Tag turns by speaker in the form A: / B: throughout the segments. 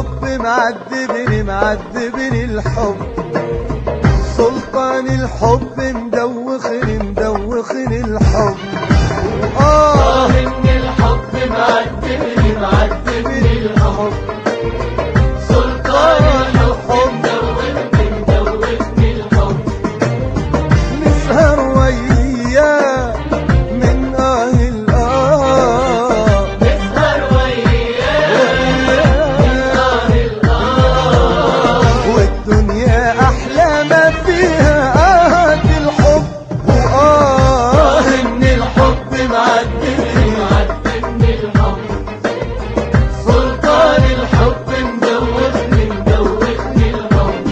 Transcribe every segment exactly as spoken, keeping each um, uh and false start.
A: الحب معذبني معذبني الحب، سلطان الحب مدوخني مدوخني الحب.
B: آه إن الحب معذبني معذبني الحب، سلطان الحب مدوخني مدوخني الحب.
A: نسهر وياه من آه الآه،
B: نسهر وياه من آه الآه،
A: والدنيا أحلى ما فيها آهات الحب. وآه إن الحب معذبني
B: معذبني الحب، سلطان الحب مدوخني مدوخني الحب.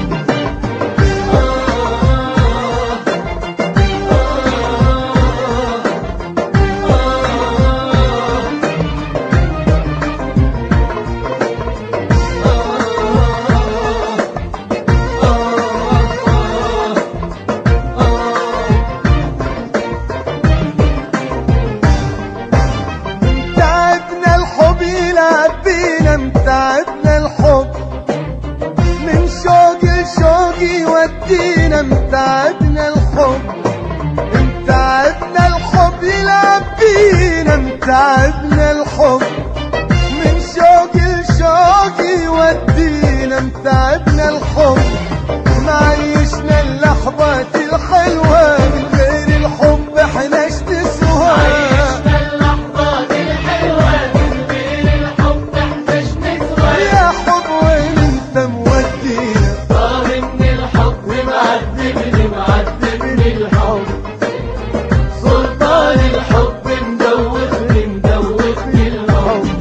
A: تعبنا الحب يلعب بينا، متعبنا الحب من شوق لشوق يودينا، متعبنا الحب متعبنا الحب يلعب بينا، متعبنا الحب من شوق لشوق يودينا، متعبنا الحب معيشنا اللحظات الحلوة، من غير الحب احناش نسوى.
B: عيشنا اللحظات الحلوة من غير الحب احنا شنسوى.
A: يا حب وين انت مودينا،
B: آه إن الحب معذبني معذبني الحب، سلطان الحب مدوخني مدوخني الحب.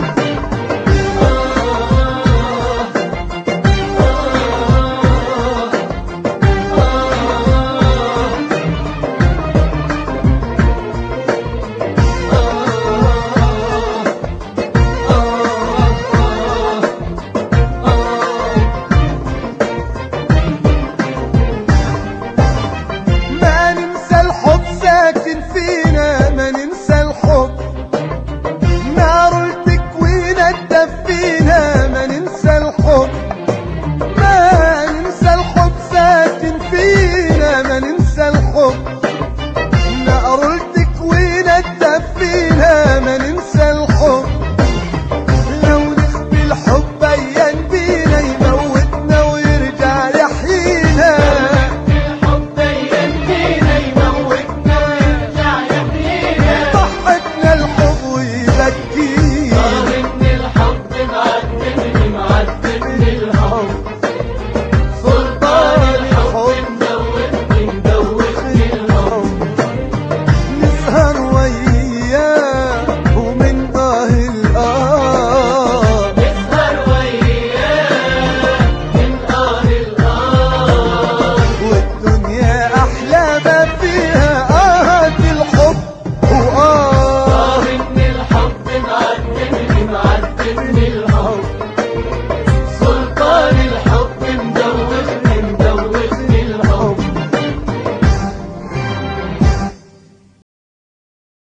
A: ما ننسى الحب ساكن فينا، ما ننسى الحب نار التكوين تدفينا، ما ننسى الحب ما ننسى الحب ساكن فينا، ما ننسى الحب نار التكوين تدفينا، ما ننسى الحب. لو نخفي الحب ايام بينا يموتنا ويرجع يحيينا،
B: الحب ينفينا يموتنا ويرجع يحيينا.
A: ضحكنا الحب ويبكينا.
B: آه إن الحب معذبني معذبني الحب،